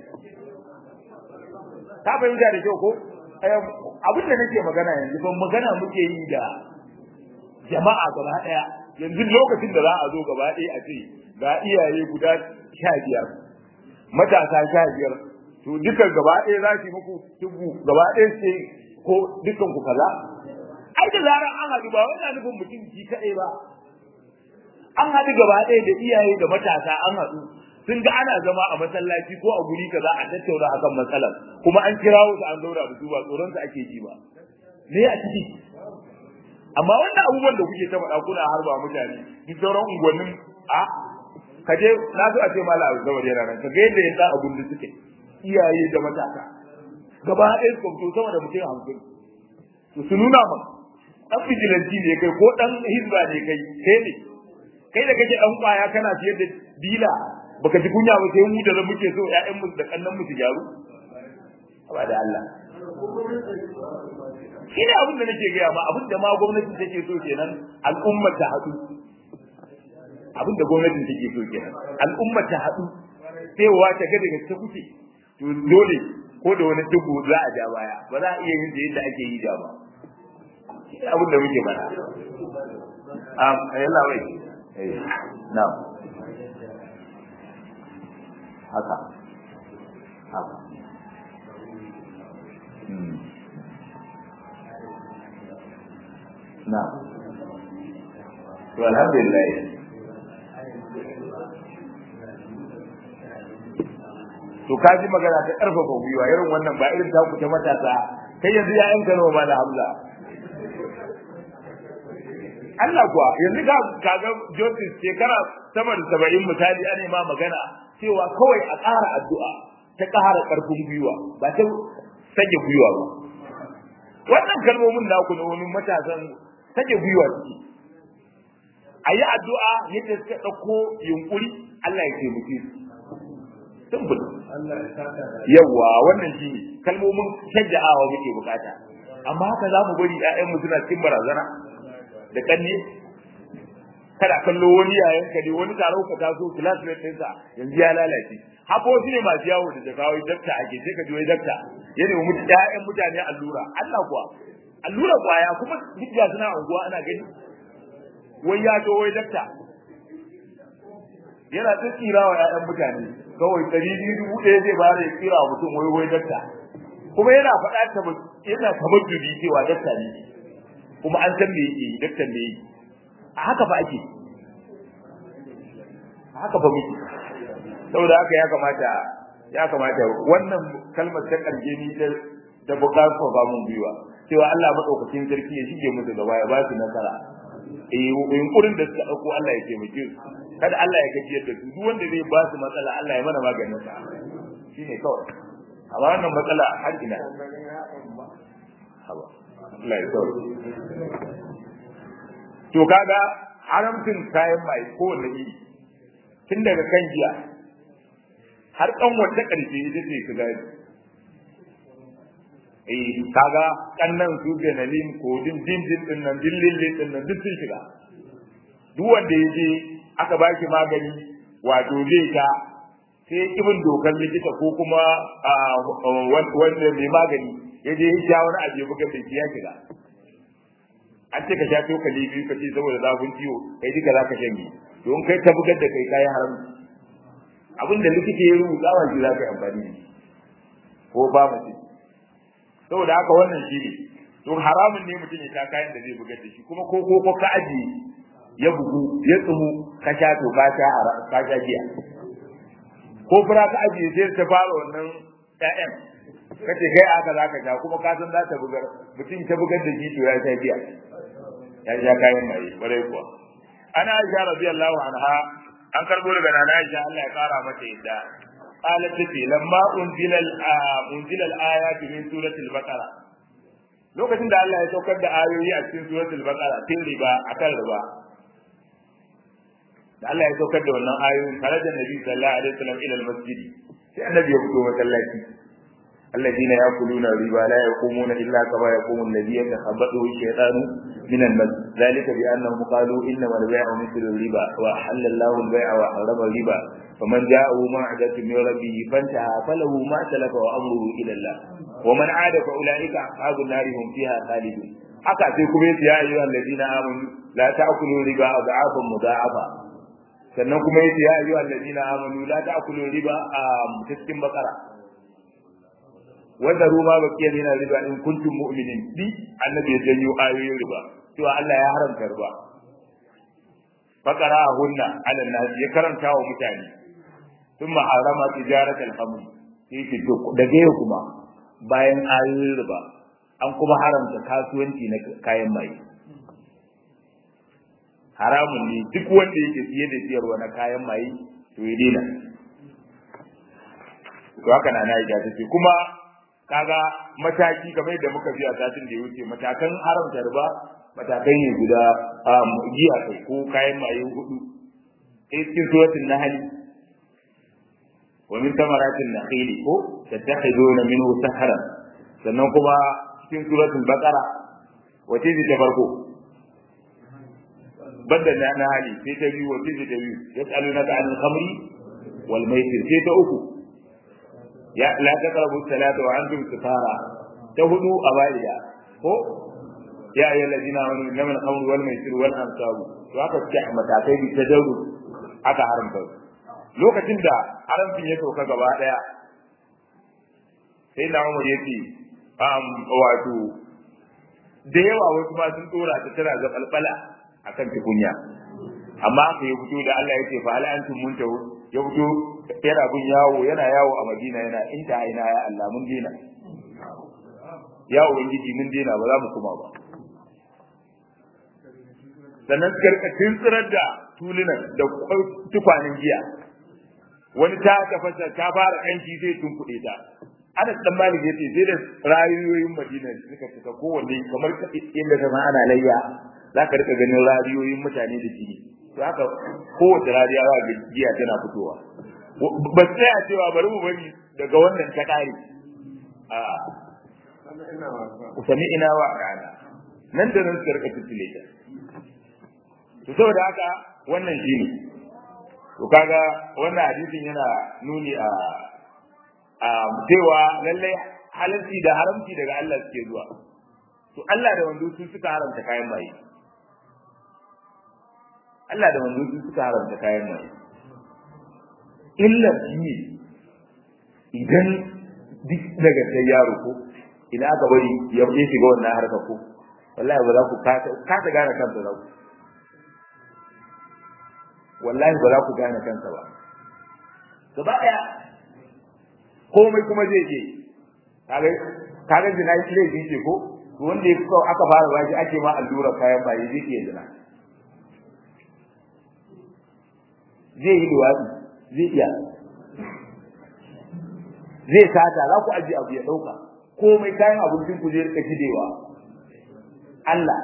Speaker 1: ta fahimta da kyau ko abin da nake magana yanzu ban magana muke yi da jama'a gaba ɗaya yanzu lokacin da za a zo gaba ɗaya a ce ga iyaye guda sha biyar matasa sha biyar to dukan gaba ɗaya za su yi muku tubu gaba ɗaya sai ko dukan ku kaza ai da zarar an haɗu ba wannan nufin mutum ji kaɗai ba an haɗu gaba ɗaya da iyaye da matasa an haɗu sun ga ana zama a masallaci ko a guri kaza a tattauna akan matsalar kuma an kirawo su an zauna da su ba tsoron su ake ji ba me a ciki amma wannan abubuwan da kuke ta faɗa kuna harba mutane duk sauran unguwannin a kaje na so a ce mala abu zawar yana nan kaga yadda yasa abun da suke iyaye da matasa gaba ɗaya su kwamto sama da mutum hamsin to su nuna ma ɗan fijilanci ne kai ko ɗan hizba ne kai kai ne kai da kake ɗan kwaya kana siyar da dila baka ji kunya ba sai mu da muke so ƴaƴan mu da kannan mu su gyaru ba da Allah shine abin da nake gaya ma abin da ma gwamnati take so kenan al'umma ta haɗu abin da gwamnati take so kenan al'umma ta haɗu sai wa ta ga daga ta kuke to dole ko da wani dubu za a ja baya ba za a iya yin yadda ake yi da ba abin da muke bana am yalla wai eh na haka haka hmm na to alhamdulillah to kaji magana ta karfafa gwiwa irin wannan ba irin taku ta matasa kai yanzu ya yanka nawa ba da Hamza Allah kuwa yanzu ka kaga Joseph shekara sama da saba'in misali ana ma magana cewa kawai a ƙara addu'a ta ƙara karfin gwiwa ba ta sake gwiwa ba wannan kalmomin naku na wani matasan sake gwiwa suke ayi addu'a yadda suka dauko yunkuri Allah ya taimake su simple yawa wannan shi kalmomin shajja'awa muke bukata amma haka za mu bari ƴaƴan mu suna cikin barazana da kanne kada kallo wani yayan ka ne wani taro ka taso classmate ɗinsa yanzu ya lalace haka wasu ne masu yawo da jakawai dakta ake sai ka ji wai dakta ya nemi mutu ƴaƴan mutane allura Allah kuwa allura kwaya kuma duk da suna unguwa ana gani wai ya zo wai dakta yana ta tsira wa ƴaƴan mutane kawai ɗari biyu dubu ɗaya zai bayar ya tsira wa mutum wai wai dakta kuma yana faɗa ta yana tabbaci cewa dakta ne kuma an san me yake dakta ne a haka fa ake a haka fa muke saboda haka ya kamata ya kamata wannan kalmar ta ƙarshe ni da da buƙatar ba mun biwa cewa Allah madaukakin sarki ya shige musu gaba ya ba su nasara eh yunkurin da suka dauko Allah ya taimake su kada Allah ya gajiyar da su duk wanda zai ba su matsala Allah ya mana maganin sa shine kawai amma wannan matsala har ina hawa Allah ya tsare to kaga haramcin kayan mai ko wanda iri tun daga kan jiya har kan wata karshe ita ce ka gani eh kaga kannan su benalin ko din din din din nan dillin din nan duk sun shiga duk wanda yaje aka baki magani wato zai ta sai ibin dokar likita ko kuma wanda mai magani yaje ya sha wani abu buga da ya shiga an ce ka sha tokali biyu kace saboda zafin ciwo kai duka zaka shanye don kai ta bugar da kai kai haram abinda likita ya rubuta wa shi zaka yi amfani da ko ba mutum saboda haka wannan shi ne to haramun ne mutum ya sha kayan da zai bugar da shi kuma ko ko ko ka aji ya bugu ya tsumu ka sha to ka sha ka sha giya ko fara ka aji sai ta fara wannan ƴaƴan kace kai aka zaka sha kuma ka san za ta bugar mutum ta bugar da shi to ya sha giya ya sha kayan mai bare kuwa ana Aisha radiyallahu anha an karbo daga nana Aisha Allah ya kara mata yadda قالت تي لما انزل انزل الايات من سوره البقره lokacin da Allah ya saukar da ayoyi a cikin suratul baqara tin riba akan riba da Allah ya saukar da wannan ayoyin karajan nabi sallallahu alaihi wasallam ila almasjid sai annabi ya fito masallaci alladina yakuluna riba la yaqumuna illa kama yaqumu alladhi yatakhabbathu ash-shaytanu min al-mas dhalika bi annahum qalu innama al-bay'u mithlu riba wa halalla Allahu al-bay'a wa harrama riba فمن جاءه موعظة من ربه فانتهى فله ما سلف وأمره إلى الله ومن عاد فأولئك أصحاب النار هم فيها خالدون حتى تقول يا أيها الذين آمنوا لا تأكلوا ربا أضعافا مضاعفة sannan kuma yace ya ayyuha alladhina amanu la ta'kulu riba a cikin bakara wanda ruwa bakiya ne na riba in kuntum mu'minin bi annabi ya janyo ayoyin riba cewa Allah ya haramta riba bakara hunna ala nas ya karanta wa mutane thumma harama tijarat al-khamr yake to daga yau kuma bayan ayoyin riba an kuma haramta kasuwanci na kayan mai haramun ne duk wanda yake siye da siyarwa na kayan mai to ya dena to haka na na ya ce kuma kaga mataki kamar da muka biya satin da ya wuce matakan haramta riba matakai ne guda giya kai ko kayan mai hudu sai cikin suratul nahl wa min thamaratin nakhil ko tattakhiduna minhu sahran sannan kuma cikin suratul baqara wace ce ta farko banda na na hali sai ta biyu wace ce ta biyu yas'alunaka anil khamri wal maisir sai ta uku ya la taqrabu salata wa antum sukara ta hudu abaida ko ya ayyuhal ladina amanu innamal khamru wal maisir wal ansab to aka ce matakai bi tadawu aka haramta lokacin da haramcin ya sauka gaba daya sai na Umar yace um wato da yawa wasu ma sun dora ta tana ga balbala akan tukunya amma aka yi fito da Allah yace fa hal antum muntahu ya fito yana bin yawo yana yawo a Madina yana inta ina ya Allah mun dena ya ubangiji mun dena ba za mu kuma ba sannan suka rika tuntsirar da tulunan da tukwanin giya wani ta tafasa ta fara kanki zai tunkuɗe ta Anas dan Malik yace sai da rayuyoyin Madina suka fita kowanne kamar inda zama ana layya zaka rika ganin rayuyoyin mutane da jini to haka kowace rariya za ga giya tana fitowa ba sai a cewa bari mu bari daga wannan ta kare a sami ina wa kana nan da nan suka rika tutule ta to saboda haka wannan shine to kaga wannan hadisin yana nuni a a cewa lalle halalci da haramci daga Allah suke zuwa to Allah da wanda su suka haramta kayan maye Allah da wanda su suka haramta kayan maye illa shi idan duk daga sai yaro ko ina aka bari ya je shiga wannan harka ko wallahi ba za ku ka ta gane kansa ba wallahi ba za ku gane kansa ba gaba daya komai kuma zai je kaga kaga jina shi zai ce ko wanda ya kawo aka fara ba shi ake ma allura kayan baye zai iya jina zai yi duwatsu zai iya zai sata za ku aje abu ya dauka komai kayan abincin ku zai rika kidewa Allah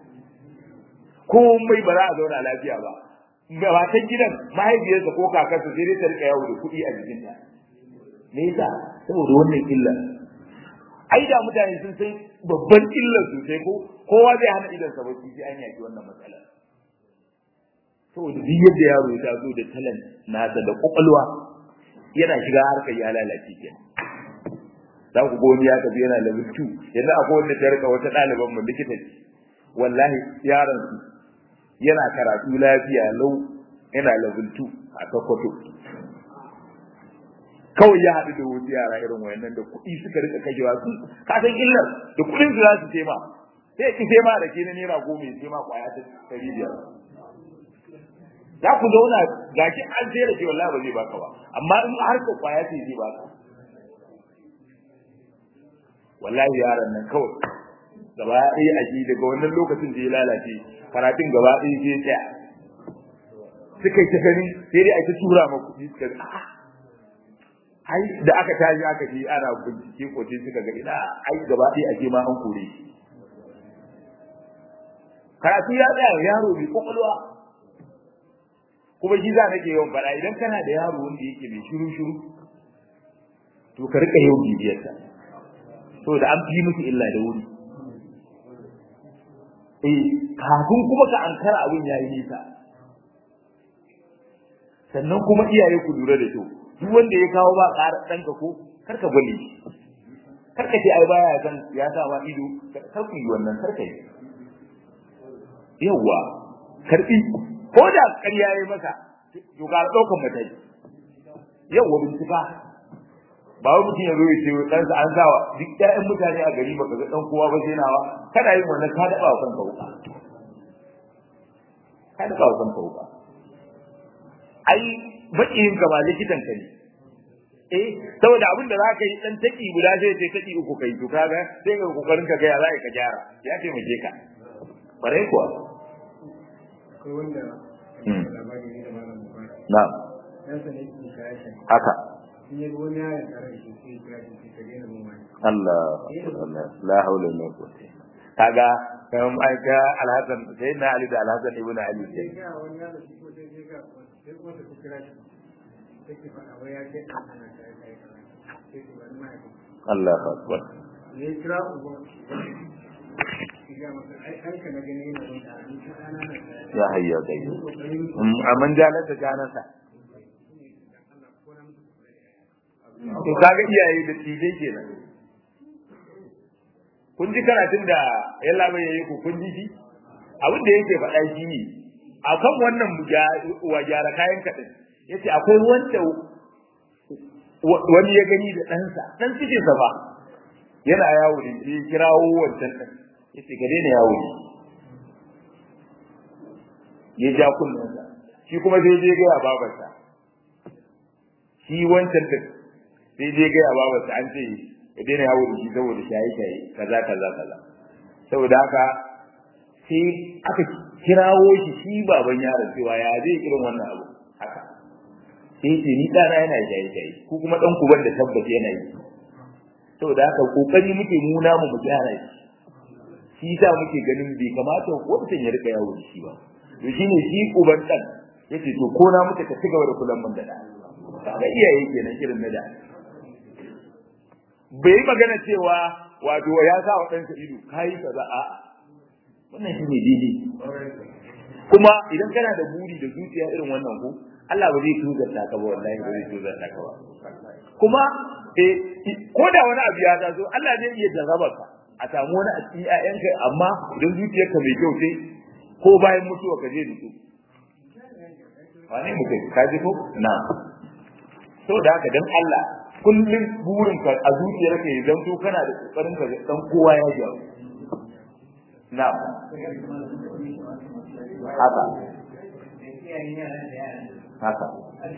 Speaker 1: komai ba za a zauna lafiya ba gabatan gidan mahaifiyarsa ko kakarsa sai dai ta rika yawo da kuɗi a jikinta me yasa saboda wannan illa ai da mutane sun san babban illar su sai ko kowa zai hana idan sa bacci sai an yaki wannan matsala saboda duk yadda yaro ya taso da talent nasa da kokalwa yana shiga harkar ya lalace kenan za ku ga wani ya tafi yana level two yanzu akwai wanda ta rika wata ɗaliban mu likita ce wallahi yaron su yana karatu lafiya lau yana level two a Sokoto kawai ya haɗu da wasu yara irin wayannan da kuɗi suka rika kashewa su ka san illar da kuɗin su za su tema sai ki tema da ke na naira goma ya tema kwaya ta ɗari biyar za ku zauna gashi an sai da ke wallahi ba zai baka ba amma in har ka kwaya ce zai baka wallahi yaran nan kawai gaba ɗaya a ji daga wannan lokacin da ya lalace karatun gaba ɗaya sai tsaya suka yi ta gani sai dai a ta tura ma kuɗi suka a'a ai da aka tashi aka ji ana bincike ko sai suka ga ina ai gaba ɗaya ake ma an kore shi karatu ya tsaya yaro bi kokolwa kuma shi za nake yawan fara idan kana da yaro wanda yake mai shiru shiru to ka rika yau bibiyar sa to da an fi miki illa da wuri eh kafin kuma ka ankara abin yayi nisa sannan kuma iyaye ku lura da to duk wanda ya kawo ba ƙara ɗanka ko karka bane karka ce ai baya san ya sa ma ido karku yi wannan karka yi yawa karbi ko da ƙarya yayi maka to ga ɗaukan mataki yawa bincika ba wani mutum ya zo ya ce ɗansa an sawa duk ƴaƴan mutane a gari baka ga ɗan kowa ba sai nawa kana yin wannan ka daɓa wa kanka wuka ka daɓa wa kanka wuka ai bakin ka ba likitan ka ne eh saboda abin da zaka yi dan taki guda sai sai taki uku kai to kaga sai ka kokarin ka ga ya zai ka gyara ya taimake ka bare kuwa
Speaker 2: akwai wanda labari ne da malam Bukhari
Speaker 1: na'am
Speaker 2: dan sa ne ki shaye
Speaker 1: haka
Speaker 2: in yi wani ya tsara shi sai ya ji ka gina mun wani
Speaker 1: Allah Allah la haula wala quwwata kaga kan aika alhasan sayyidina ali da alhasan ibn ali sai
Speaker 2: ga wani ya da shi ko sai ga sai ko ta kira shi
Speaker 1: Allah akbar
Speaker 2: ne kira uba
Speaker 1: ya hayya kai amman jalata janasa to kaga iyaye da tije kenan kun ji karatun da yalla bai yayi ku kun ji shi abin da yake faɗa shi ne akan wannan wa gyara kayan kadin yace akwai wanda wani ya gani da ɗansa dan cikin sa ba yana yawo da shi kirawo wancan ɗan yace ka daina yawo ne ya ja kullunsa shi kuma sai je ga babarsa shi wancan ɗan sai je ga babarsa an ce ka daina yawo da shi saboda shaye shaye kaza kaza kaza saboda haka sai aka kirawo shi shi baban yaron cewa ya zai irin wannan abu haka sai ce ni dana yana shaye shaye ku kuma dan ku banda tabbata yana yi saboda haka kokari muke nuna mu mu gyara shi shi ta muke ganin bai kamata wannan ya rika yawo shi ba to shine shi uban dan yace to ko na muke ka cigaba da kullum mun da da kaga iyaye kenan irin na da bai magana cewa wato ya sa wa ɗansa ido kai kaza a wannan shine daidai kuma idan kana da buri da zuciya irin wannan ko Allah ba zai tuzarta ka ba wallahi ba zai tuzarta ka ba kuma eh ko da wani abu ya taso Allah zai iya jarraba ka a samu wani a cikin ƴaƴanka amma idan zuciyarka mai kyau sai ko bayan mutuwa ka je da su wani mutum ka ji ko na so da haka dan Allah kullum burin ka a zuciyarka ya zanto kana da kokarin ka dan kowa ya ji na haka haka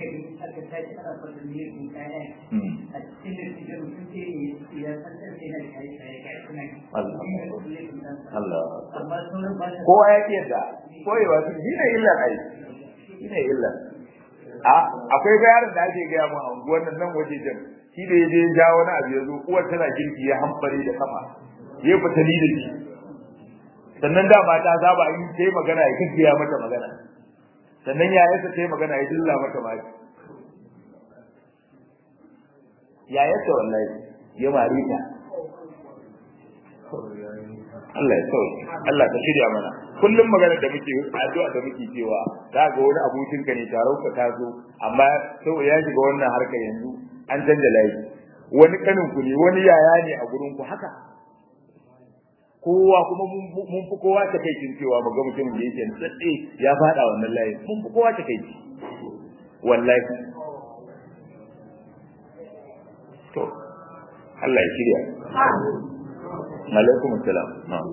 Speaker 1: kowa ya kiyarda koyewa su shi ne illar ai shi ne illar a akwai bayanin da ake gaya mu a unguwar nan nan waje jan shi da ya je ya ja wani abu ya zo uwar tana girki ya hamfare da kafa ya fitali da shi sannan da mata saba in sai magana ya kiyaye mata magana sannan yayarsa sai magana ya dilla mata maki yayarsa wallahi ya mari ta Allah ya sauke Allah ka shirya mana kullum magana da muke addu'a da muke cewa za ga wani abokin ka ne taro ka tazo amma sai ya shiga wannan harkar yanzu an canja layi wani kanin ku ne wani yaya ne a gurin ku haka kowa kuma mun fi kowa ta kai cin cewa mu ga mutum da yake tsaye ya fada wannan layi mun fi kowa ta kai wallahi to Allah ya shirya alaikum assalam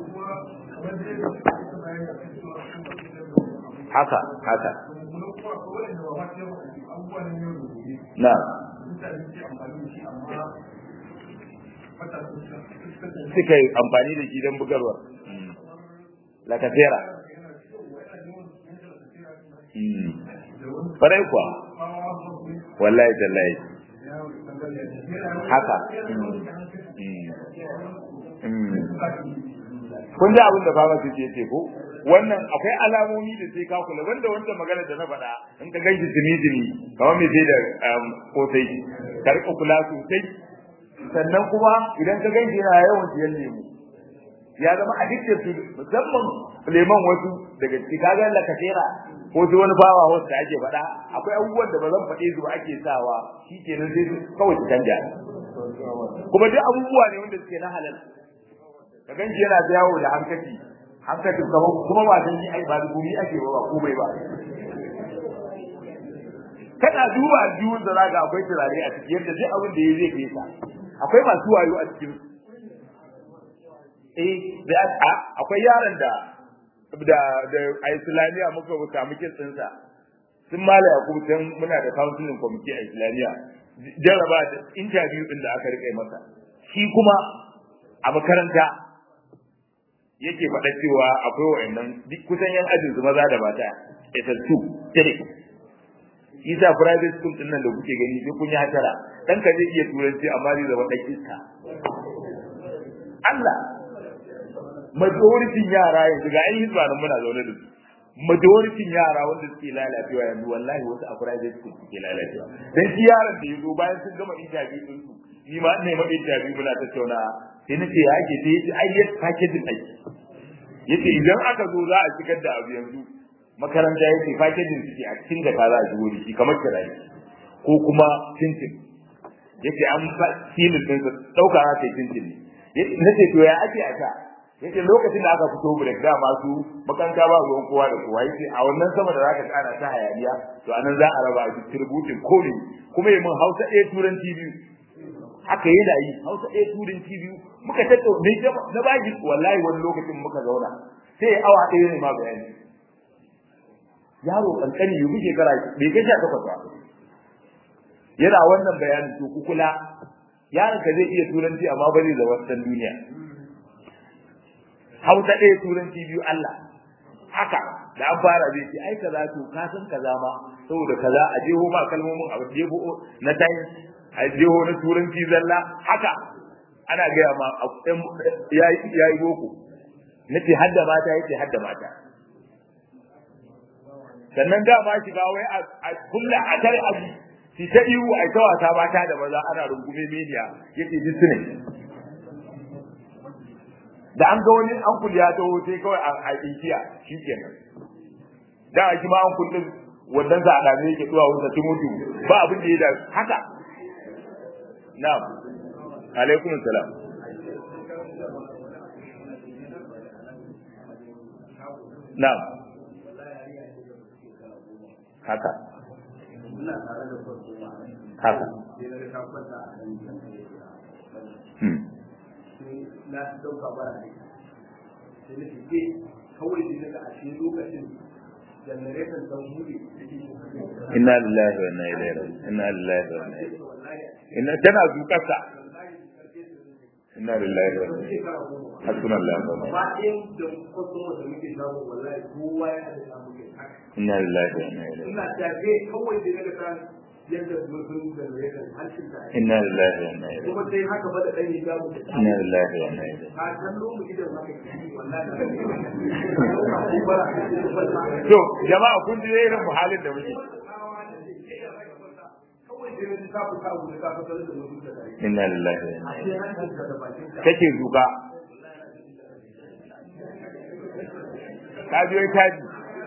Speaker 1: haka haka na suka yi amfani da shi don bugarwa lakatera farai kuwa wallahi tallahi haka kun ji abin da baba su ce ko wannan akwai alamomi da sai ka kula wanda wanda magana da na faɗa in ka gaji tuni-tuni kamar mai sai da kosai ka rika kula sosai sannan kuma idan ka gaji yana yawan siyan lemu ya zama addicted to musamman leman wasu daga ciki ka ga lakatera ko su wani bawa wasu da ake faɗa akwai abubuwan da ba zan faɗe su ba ake sawa shikenan sai su kawai su canja kuma duk abubuwa ne wanda suke na halal ka ganji yana da yawo da hankali hankali kuma kuma ba dan shi ai ba gumi ake ba ko bai ba kana duba aljihun da zaka akwai turare a cikin yadda duk abin da yayi zai kai sa akwai masu wayo a cikin eh da akwai yaran da da da Islamiya muka samu kitsin sa sun mala Yakubu dan muna da counseling committee a Islamiya jaraba da interview din da aka rike masa shi kuma a makaranta yake faɗa cewa akwai wayannan duk kusan yan ajin su maza da mata S S two tare isa private school din nan da kuke gani sai kun yi hatara dan ka zai iya turanci amma zai zama dan iska Allah majority yara yanzu ga ai hizba nan muna zaune da su majoritin yara wanda suke lalacewa yanzu wallahi wasu a private school suke lalacewa dan shi yaron da yazo bayan sun gama interview din su ni ma ne ma interview muna tattauna sai nace ya ake sai yace ai yadda packaging ake yace idan aka zo za a shigar da abu yanzu makaranta yace packaging suke a cikin da ka za a shigo da shi kamar kirai ko kuma tintin yace an fa filin din sa dauka haka tintin ne nace to ya ake aka yace lokacin da aka fito break da masu makaranta ba ruwan kowa da kowa yace a wannan sama da zaka tsara ta hayaniya to anan za a raba a distributing kore kuma yi mun Hausa ɗaya turanci biyu haka yana yi Hausa ɗaya turanci biyu muka tattauna ne na baki wallahi wani lokacin muka zauna sai awa ɗaya ne ma bayani yaro kankani yi muke kara bai kai sha takwas ba yana wannan bayanin to ku kula yaron ka zai iya turanci amma ba zai zama san duniya Hausa ɗaya turanci biyu Allah haka da an fara zai ce ai kaza to ka san kaza ma saboda kaza a jeho ma kalmomin a jeho na tayi a jeho na turanci zalla haka ana gaya ma yayi yayi boko nace hadda mata yace hadda mata sannan da ma shiga wai a kullu a tare aji shi ta iwu ai ta wata mata da maza ana rungume media yace duk ne da an ga wani an kulliya ta hote kawai a ikiya shikenan da shi ma an kullun wannan za a dame yake zuwa wanda tun mutu ba abin da ya da haka na'am alaikum salam na'am haka haka hmm
Speaker 3: na dauka ba ne sai na fice kawai da daga a cikin lokacin generator dan hudu
Speaker 1: inna lillahi wa inna ilaihi raji'un inna lillahi wa inna ilaihi inna tana zukarsa inna lillahi wa inna ilaihi hasbunallahu wa ni'mal
Speaker 3: wakil da kuma da muke dawo wallahi kowa ya da samu kai
Speaker 1: inna lillahi wa inna ilaihi
Speaker 3: ina tafe kawai da daga kan yadda gurbin generator hancin ta
Speaker 1: inna lillahi wa inna ilaihi
Speaker 3: kuma sai haka ba da dan yi dawo
Speaker 1: inna lillahi wa inna ilaihi
Speaker 3: a kallo mu idan haka wallahi
Speaker 1: to jama'a kun ji irin halin da muke inna lillahi wa inna ilaihi kake zuka ka biyo kaji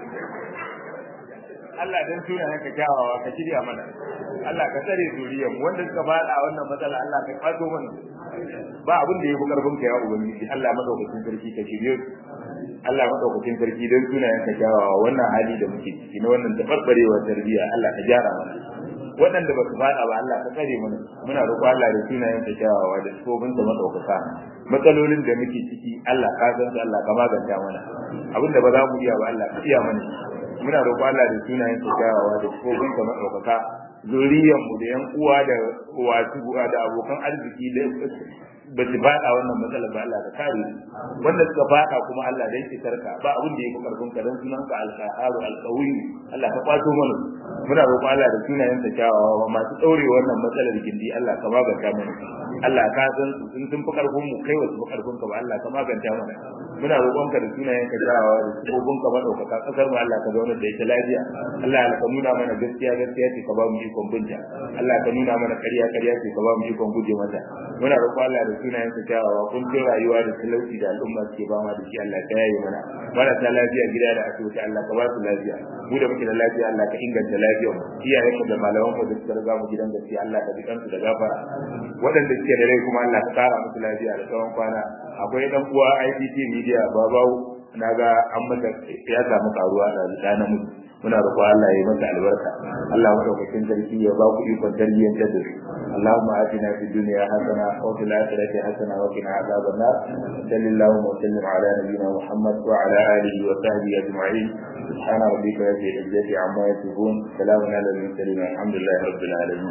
Speaker 1: Allah dan tuna haka kyawawa ka shirya mana Allah ka tsare zuriyar mu wanda suka fada wannan matsala Allah ka kwato mana ba abin da yafi karfin ka ya ubangiji Allah madaukakin sarki ka shirye Allah madaukakin sarki dan tuna haka kyawawa wannan hali da muke ciki na wannan tabarbarewar tarbiyya Allah ka gyara mana waɗanda ba su fada ba Allah ka tsare mana muna roƙo Allah da sunayen ta kyawawa da sifofin sa madaukaka matsalolin da muke ciki Allah ka san su Allah ka maganta mana abinda ba za mu iya ba Allah ka iya mana muna roƙo Allah da sunayen sa kyawawa da sifofin sa madaukaka zuriyar mu da yan uwa da wasu da abokan arziki da ba su fada wannan matsalar ba Allah ka kare wanda suka fada kuma Allah dan kitarka ba abin da yake karfin ka dan sunan ka al-qaharu al-qawi Allah ka kwato mana muna roƙon Allah da sunayen sa kyawawa masu daure wannan matsalar gindi Allah ka maganta mana Allah ka san su sun sun fi karfin mu kai wasu karfin ka ba Allah ka maganta mana muna roƙon ka da sunayen ka kyawawa da sabobin ka madaukaka kasar mu Allah ka zauna da ita lafiya Allah ka nuna mana gaskiya gaskiya ce ka ba mu ikon binta Allah ka nuna mana ƙarya ƙarya ce ka ba mu ikon guje mata muna roƙon Allah da sunayen sa kyawawa kun ji rayuwa da talauci da al'umma suke ba ma da shi Allah ka yaye mana marasa lafiya gida da asibiti Allah ka ba su lafiya mu da muke da lafiya Allah ka inganta lafiyar mu iyayen mu da malaman mu da suka riga mu gidan gaskiya Allah ka bidan su da gafara waɗanda suke da rai kuma Allah ka kara musu lafiya da tsawon kwana akwai dan uwa I P T media babawo naga an mata ya samu karuwa da dana mu muna roƙo Allah ya mata albarka Allah madaukakin sarki ya ba ku ikon tarbiyyar da su Allahumma atina fid dunya hasana wa fil akhirati hasana wa qina adhaban nar sallallahu wa sallam ala nabiyyina Muhammad wa ala alihi wa sahbihi ajma'in subhana rabbika rabbil izzati amma yasifun salamun ala al mursalin alhamdulillahi rabbil alamin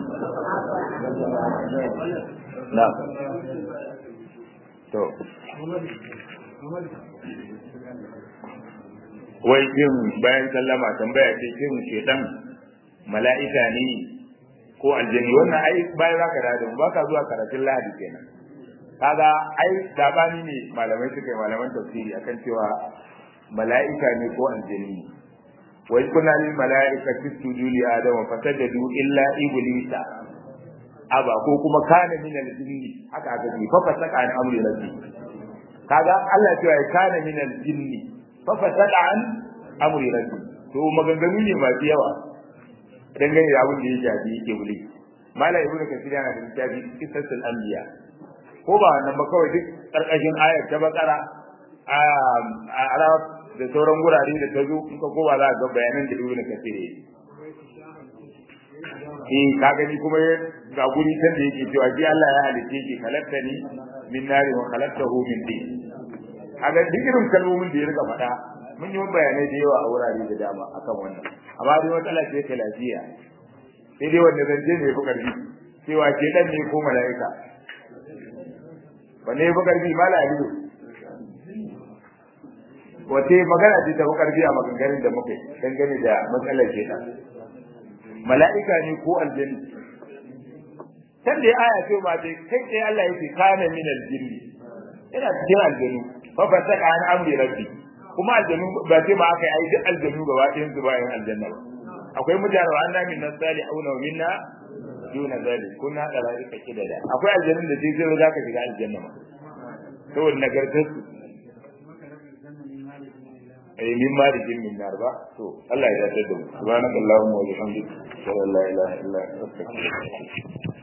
Speaker 1: na'am to wai kin bayan sallama tambaya ce kin shedan mala'ika ne ko aljani wannan ai bayan zaka da ba ka zuwa karatun lahadi kenan kaga ai dabani ne malamai suka yi malaman tafsiri akan cewa mala'ika ne ko aljani wa kunna lil malaikati isjudu li adama fasajadu illa iblisa aba ko kuma kana min al-jinni haka aka ce fa fasaka an amri rabbi kaga Allah ya ce kana min al-jinni fa fasaka an amri rabbi to maganganu ne masu yawa dangane da abin da ya shafi yake wuli mala ibnu kasir yana da littafi qisasul anbiya ko ba wannan ba kawai duk karkashin ayar ta bakara a arab da sauran gurare da ta zo in ka kowa za ga bayanan da ibnu kasir eh ka gani kuma ga guri kan da yake cewa ji Allah ya halice ki kalaktani min nari wa kalaktahu min din kaga duk irin kalmomin da ya riga faɗa mun yi bayanai da yawa a wurare da dama akan wannan amma dai matsala ce ta lafiya sai dai wanda zance ne fi karfi cewa ke dan ne ko mala'ika wanne fi karfi mala aliyu wace magana ce ta fi karfi a maganganun da muke dangane da matsalar ke nan mala'ika ne ko aljanni kan da aya ce ba dai kai sai Allah yake kana min aljinni ina cikin aljanni fa fasaka an amri rabbi kuma aljannu ba sai ma aka yi duk aljannu gaba ɗayan su bayan aljanna ba akwai mutane wa anna min nasali auna wa minna duna zalik kunna dalaika kidada akwai aljannun da sai zai zaka shiga aljanna ma saboda nagartar su ay min malikin min nar ba to Allah ya yarda da mu subhanakallahumma wa bihamdika la ilaha illa anta astaghfiruka